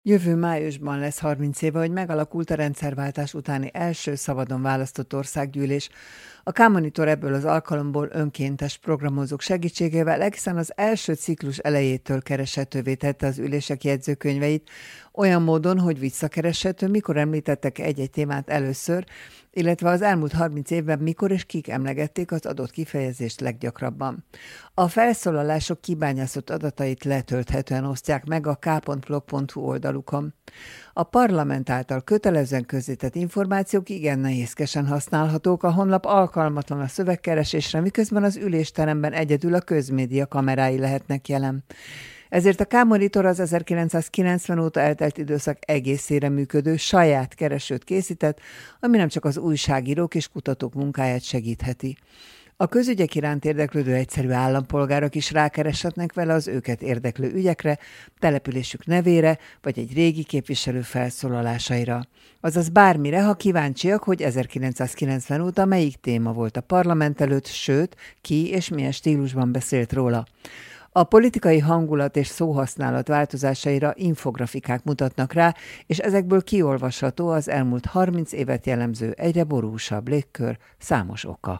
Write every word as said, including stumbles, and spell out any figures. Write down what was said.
Jövő májusban lesz harminc éve, hogy megalakult a rendszerváltás utáni első szabadon választott országgyűlés. A K-Monitor ebből az alkalomból önkéntes programozók segítségével egészen az első ciklus elejétől kereshetővé tette az ülések jegyzőkönyveit, olyan módon, hogy visszakereshető, mikor említettek egy-egy témát először, illetve az elmúlt harminc évben mikor és kik emlegették az adott kifejezést leggyakrabban. A felszólalások kibányászott adatait letölthetően osztják meg a k pont blog pont hu oldalukon. A parlament által kötelezően közzétett információk igen nehézkesen használhatók, a honlap alkalmatlan a szövegkeresésre, miközben az ülésteremben egyedül a közmédia kamerái lehetnek jelen. Ezért a K-Monitor az ezerkilencszázkilencven óta eltelt időszak egészére működő saját keresőt készített, ami nem csak az újságírók és kutatók munkáját segítheti. A közügyek iránt érdeklődő egyszerű állampolgárok is rákereshetnek vele az őket érdeklő ügyekre, településük nevére, vagy egy régi képviselő felszólalásaira. Azaz bármire, ha kíváncsiak, hogy ezerkilencszázkilencven óta melyik téma volt a parlament előtt, sőt, ki és milyen stílusban beszélt róla. A politikai hangulat és szóhasználat változásaira infografikák mutatnak rá, és ezekből kiolvasható az elmúlt harminc évet jellemző egyre borúsabb légkör számos oka.